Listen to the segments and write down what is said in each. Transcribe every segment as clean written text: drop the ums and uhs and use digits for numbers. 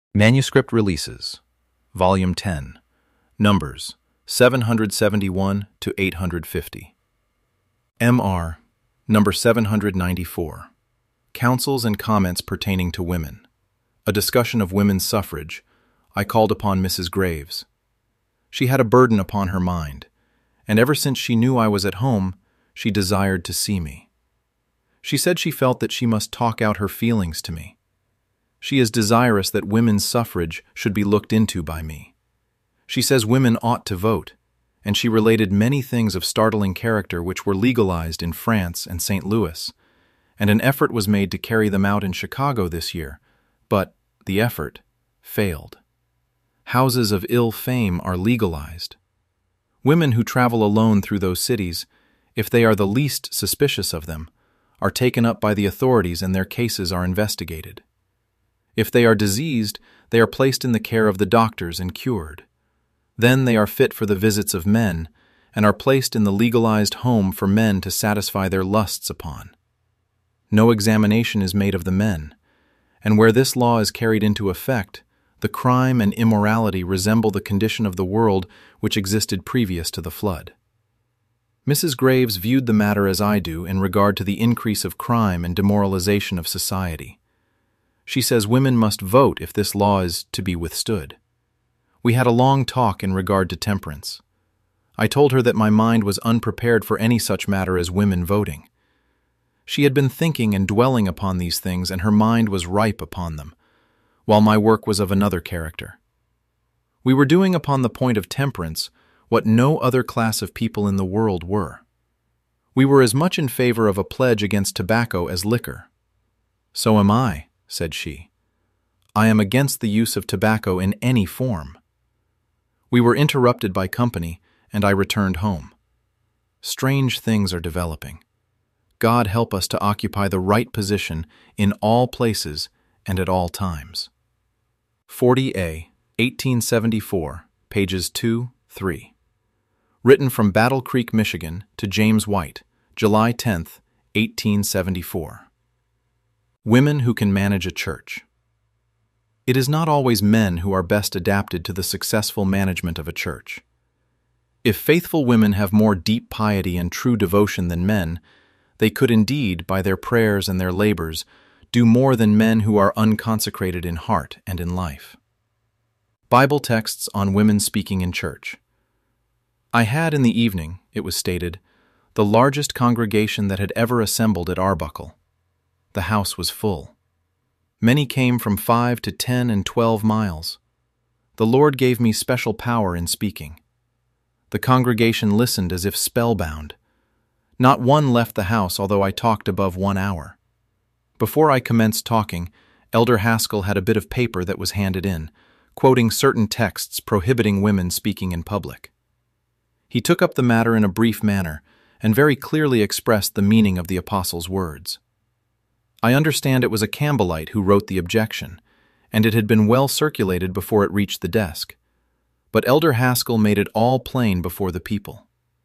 Manuscript Releases, Volume 10, Numbers 771 to 850. M.R. Number 794, Counsels and Comments Pertaining to Women. A discussion of women's suffrage. I called upon Mrs. Graves. She had a burden upon her mind, and ever since she knew I was at home, she desired to see me. She said she felt that she must talk out her feelings to me. She is desirous that women's suffrage should be looked into by me. She says women ought to vote, and she related many things of startling character which were legalized in France and St. Louis, and an effort was made to carry them out in Chicago this year, but the effort failed. Houses of ill fame are legalized. Women who travel alone through those cities, if they are the least suspicious of them, are taken up by the authorities and their cases are investigated. If they are diseased, they are placed in the care of the doctors and cured. Then they are fit for the visits of men and are placed in the legalized home for men to satisfy their lusts upon. No examination is made of the men, and where this law is carried into effect, the crime and immorality resemble the condition of the world which existed previous to the flood. Mrs. Graves viewed the matter as I do in regard to the increase of crime and demoralization of society. She says women must vote if this law is to be withstood. We had a long talk in regard to temperance. I told her that my mind was unprepared for any such matter as women voting. She had been thinking and dwelling upon these things, and her mind was ripe upon them, while my work was of another character. We were doing upon the point of temperance what no other class of people in the world were. We were as much in favor of a pledge against tobacco as liquor. So am I, said she. I am against the use of tobacco in any form. We were interrupted by company, and I returned home. Strange things are developing. God help us to occupy the right position in all places and at all times. 40A, 1874, pages 2, 3. Written from Battle Creek, Michigan, to James White, July 10, 1874. Women who can manage a church. It is not always men who are best adapted to the successful management of a church. If faithful women have more deep piety and true devotion than men, they could indeed, by their prayers and their labors, do more than men who are unconsecrated in heart and in life. Bible texts on women speaking in church. I had in the evening, it was stated, the largest congregation that had ever assembled at Arbuckle. The house was full. Many came from 5 to 10 and 12 miles. The Lord gave me special power in speaking. The congregation listened as if spellbound. Not one left the house, although I talked above 1 hour. Before I commenced talking, Elder Haskell had a bit of paper that was handed in, quoting certain texts prohibiting women speaking in public. He took up the matter in a brief manner and very clearly expressed the meaning of the apostle's words. I understand it was a Campbellite who wrote the objection, and it had been well circulated before it reached the desk. But Elder Haskell made it all plain before the people.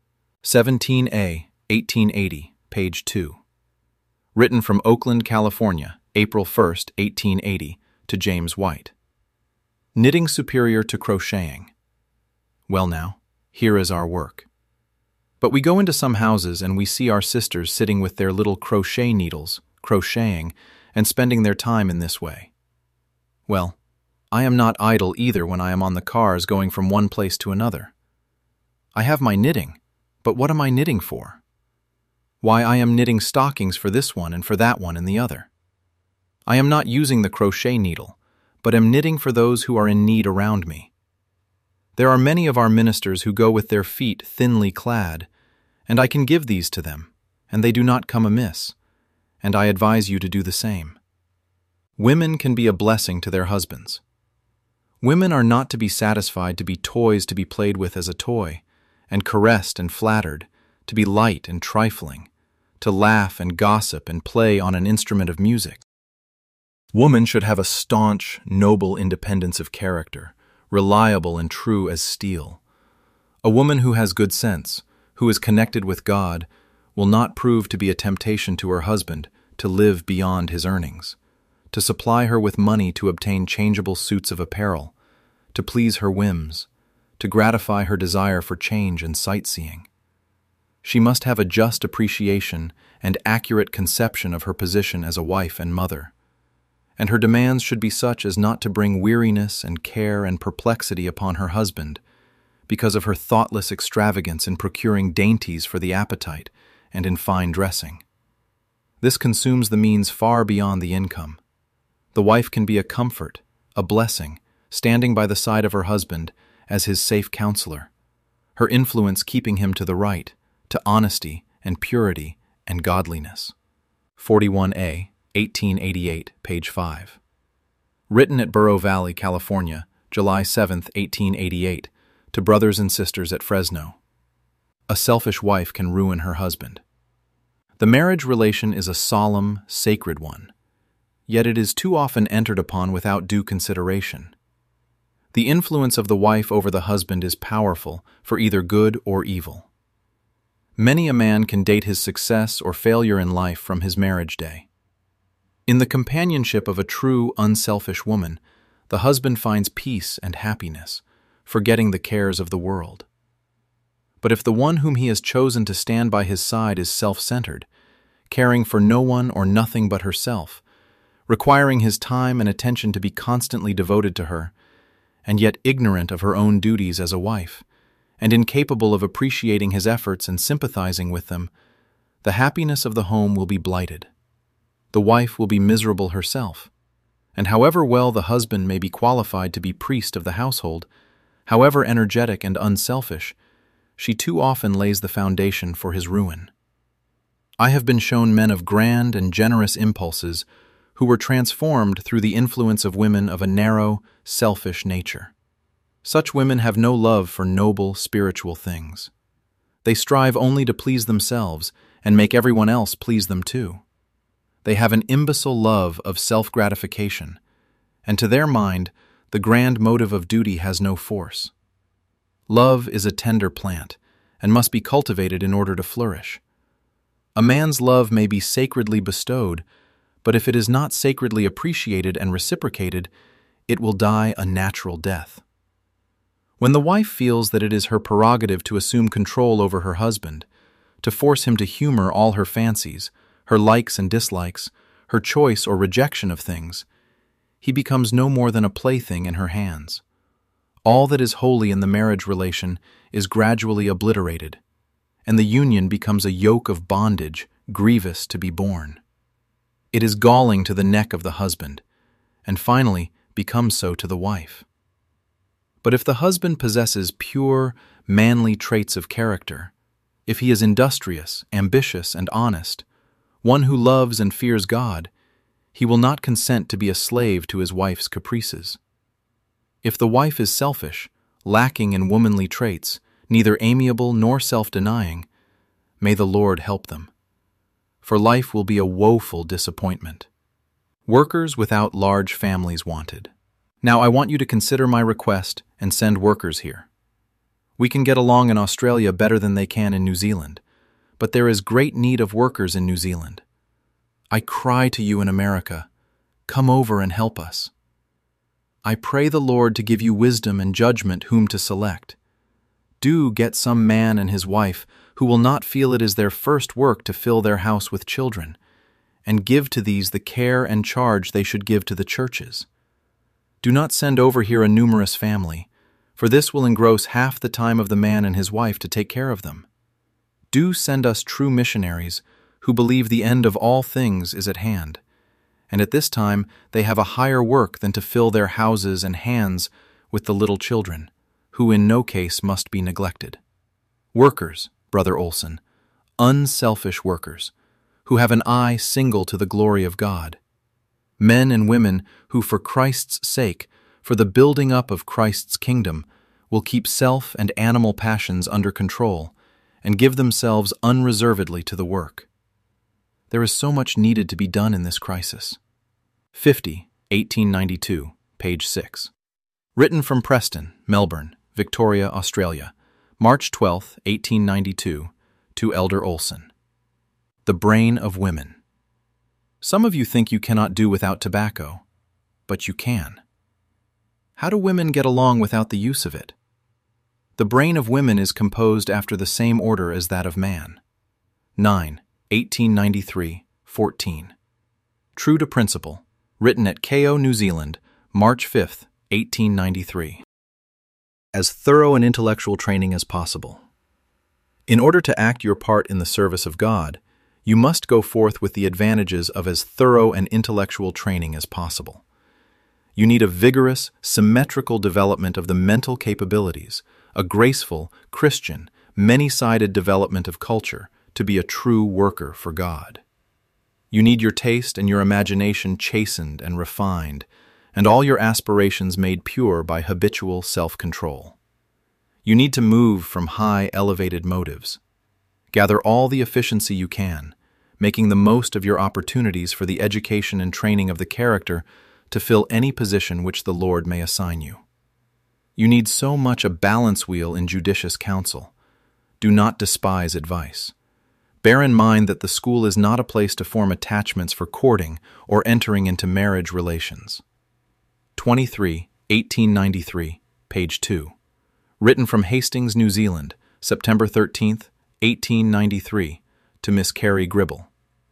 17A, 1880, page 2. Written from Oakland, California, April 1, 1880, to James White. Knitting superior to crocheting. Well now, here is our work. But we go into some houses and we see our sisters sitting with their little crochet needles, crocheting, and spending their time in this way. Well, I am not idle either when I am on the cars going from one place to another. I have my knitting, but what am I knitting for? Why, I am knitting stockings for this one and for that one and the other. I am not using the crochet needle, but am knitting for those who are in need around me. There are many of our ministers who go with their feet thinly clad, and I can give these to them, and they do not come amiss, and I advise you to do the same. Women can be a blessing to their husbands. Women are not to be satisfied to be toys to be played with as a toy, and caressed and flattered, to be light and trifling, to laugh and gossip and play on an instrument of music. Woman should have a staunch, noble independence of character, reliable and true as steel. A woman who has good sense, who is connected with God, will not prove to be a temptation to her husband to live beyond his earnings, to supply her with money to obtain changeable suits of apparel, to please her whims, to gratify her desire for change and sightseeing. She must have a just appreciation and accurate conception of her position as a wife and mother, and her demands should be such as not to bring weariness and care and perplexity upon her husband because of her thoughtless extravagance in procuring dainties for the appetite and in fine dressing. This consumes the means far beyond the income. The wife can be a comfort, a blessing, standing by the side of her husband as his safe counselor, her influence keeping him to the right, to honesty and purity and godliness. 41A, 1888, page 5. Written at Burro Valley, California, July 7, 1888, to brothers and sisters at Fresno. A selfish wife can ruin her husband. The marriage relation is a solemn, sacred one, yet it is too often entered upon without due consideration. The influence of the wife over the husband is powerful for either good or evil. Many a man can date his success or failure in life from his marriage day. In the companionship of a true, unselfish woman, the husband finds peace and happiness, forgetting the cares of the world. But if the one whom he has chosen to stand by his side is self-centered, caring for no one or nothing but herself, requiring his time and attention to be constantly devoted to her, and yet ignorant of her own duties as a wife, and incapable of appreciating his efforts and sympathizing with them, the happiness of the home will be blighted. The wife will be miserable herself, and however well the husband may be qualified to be priest of the household, however energetic and unselfish, she too often lays the foundation for his ruin. I have been shown men of grand and generous impulses who were transformed through the influence of women of a narrow, selfish nature. Such women have no love for noble, spiritual things. They strive only to please themselves and make everyone else please them too. They have an imbecile love of self-gratification, and to their mind, the grand motive of duty has no force. Love is a tender plant and must be cultivated in order to flourish. A man's love may be sacredly bestowed, but if it is not sacredly appreciated and reciprocated, it will die a natural death. When the wife feels that it is her prerogative to assume control over her husband, to force him to humor all her fancies, her likes and dislikes, her choice or rejection of things, he becomes no more than a plaything in her hands. All that is holy in the marriage relation is gradually obliterated, and the union becomes a yoke of bondage, grievous to be borne. It is galling to the neck of the husband, and finally becomes so to the wife. But if the husband possesses pure, manly traits of character, if he is industrious, ambitious, and honest, one who loves and fears God, he will not consent to be a slave to his wife's caprices. If the wife is selfish, lacking in womanly traits, neither amiable nor self-denying, may the Lord help them. For life will be a woeful disappointment. Workers without large families wanted. Now I want you to consider my request and send workers here. We can get along in Australia better than they can in New Zealand, but there is great need of workers in New Zealand. I cry to you in America, come over and help us. I pray the Lord to give you wisdom and judgment whom to select. Do get some man and his wife who will not feel it is their first work to fill their house with children, and give to these the care and charge they should give to the churches. Do not send over here a numerous family, for this will engross half the time of the man and his wife to take care of them. Do send us true missionaries who believe the end of all things is at hand, and at this time they have a higher work than to fill their houses and hands with the little children, who in no case must be neglected. Workers, Brother Olson, unselfish workers, who have an eye single to the glory of God. Men and women who for Christ's sake, for the building up of Christ's kingdom, will keep self and animal passions under control and give themselves unreservedly to the work. There is so much needed to be done in this crisis. 50, 1892, page 6. Written from Preston, Melbourne, Victoria, Australia, March 12, 1892, to Elder Olson. The Brain of Women. Some of you think you cannot do without tobacco, but you can. How do women get along without the use of it? The brain of women is composed after the same order as that of man. 9, 1893, 14. True to Principle, written at KO, New Zealand, March 5, 1893. As thorough an intellectual training as possible. In order to act your part in the service of God, you must go forth with the advantages of as thorough an intellectual training as possible. You need a vigorous, symmetrical development of the mental capabilities, a graceful, Christian, many-sided development of culture to be a true worker for God. You need your taste and your imagination chastened and refined, and all your aspirations made pure by habitual self-control. You need to move from high, elevated motives. Gather all the efficiency you can, making the most of your opportunities for the education and training of the character to fill any position which the Lord may assign you. You need so much a balance wheel in judicious counsel. Do not despise advice. Bear in mind that the school is not a place to form attachments for courting or entering into marriage relations. 23, 1893, page 2. Written from Hastings, New Zealand, September 13, 1893, to Miss Carrie Gribble.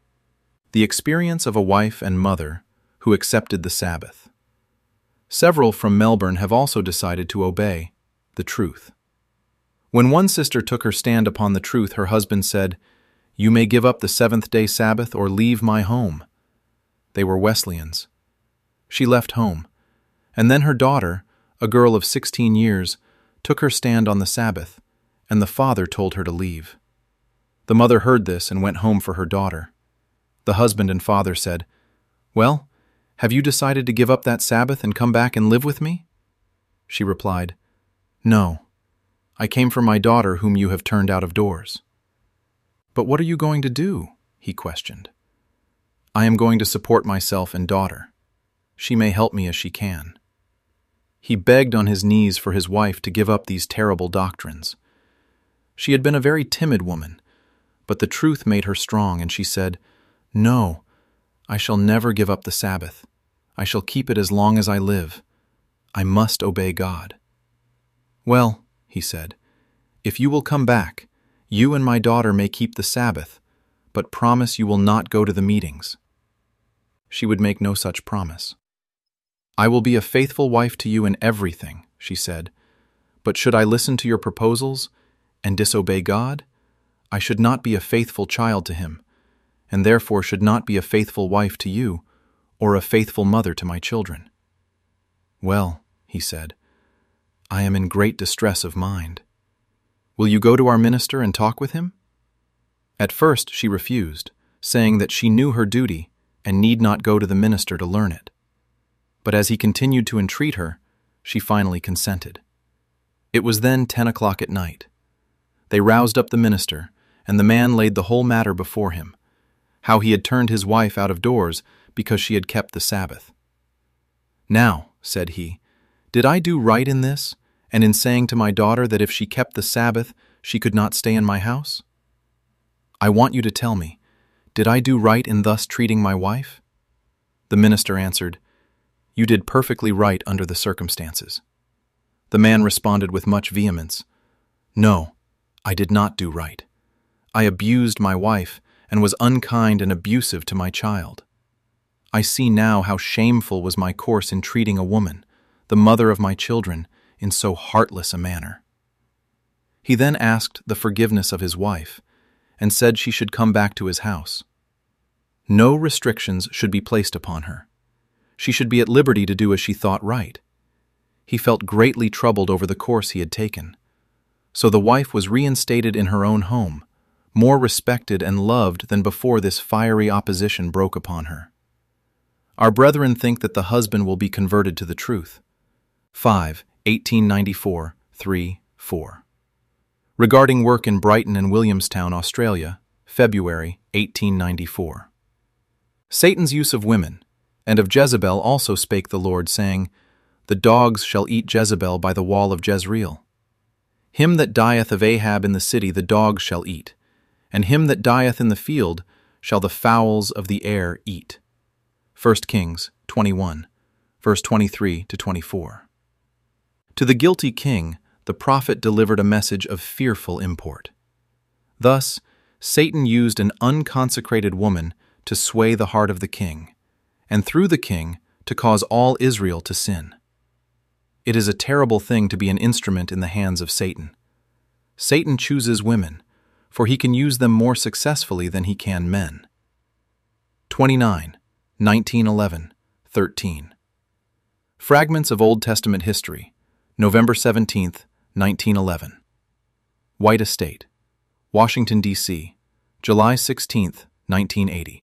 The experience of a wife and mother who accepted the Sabbath. Several from Melbourne have also decided to obey the truth. When one sister took her stand upon the truth, her husband said, "You may give up the seventh-day Sabbath or leave my home." They were Wesleyans. She left home, and then her daughter, a girl of 16 years, took her stand on the Sabbath, and the father told her to leave. The mother heard this and went home for her daughter. The husband and father said, "Well, have you decided to give up that Sabbath and come back and live with me?" She replied, "No, I came for my daughter whom you have turned out of doors." "But what are you going to do?" he questioned. "I am going to support myself and daughter. She may help me as she can." He begged on his knees for his wife to give up these terrible doctrines. She had been a very timid woman, but the truth made her strong, and she said, "No, I shall never give up the Sabbath. I shall keep it as long as I live. I must obey God." "Well," he said, "if you will come back, you and my daughter may keep the Sabbath, but promise you will not go to the meetings." She would make no such promise. "I will be a faithful wife to you in everything," she said, "but should I listen to your proposals and disobey God, I should not be a faithful child to Him, and therefore should not be a faithful wife to you or a faithful mother to my children." "Well," he said, "I am in great distress of mind. Will you go to our minister and talk with him?" At first she refused, saying that she knew her duty and need not go to the minister to learn it. But as he continued to entreat her, she finally consented. It was then 10 o'clock at night. They roused up the minister, and the man laid the whole matter before him, how he had turned his wife out of doors because she had kept the Sabbath. "Now," said he, "did I do right in this, and in saying to my daughter that if she kept the Sabbath, she could not stay in my house? I want you to tell me, did I do right in thus treating my wife?" The minister answered, "You did perfectly right under the circumstances." The man responded with much vehemence, "No, I did not do right. I abused my wife and was unkind and abusive to my child. I see now how shameful was my course in treating a woman, the mother of my children, in so heartless a manner." He then asked the forgiveness of his wife and said she should come back to his house. No restrictions should be placed upon her. She should be at liberty to do as she thought right. He felt greatly troubled over the course he had taken. So the wife was reinstated in her own home, more respected and loved than before this fiery opposition broke upon her. Our brethren think that the husband will be converted to the truth. 5, 1894, 3, 4. Regarding work in Brighton and Williamstown, Australia, February 1894. Satan's use of women, and of Jezebel also spake the Lord, saying, The dogs shall eat Jezebel by the wall of Jezreel. Him that dieth of Ahab in the city the dogs shall eat, and him that dieth in the field shall the fowls of the air eat. 1 Kings 21, verse 23 to 24. To the guilty king, the prophet delivered a message of fearful import. Thus, Satan used an unconsecrated woman to sway the heart of the king, and through the king to cause all Israel to sin. It is a terrible thing to be an instrument in the hands of Satan. Satan chooses women, for he can use them more successfully than he can men. 29, 1911, 13. Fragments of Old Testament history, November 17, 1911. White Estate, Washington, D.C., July 16, 1980.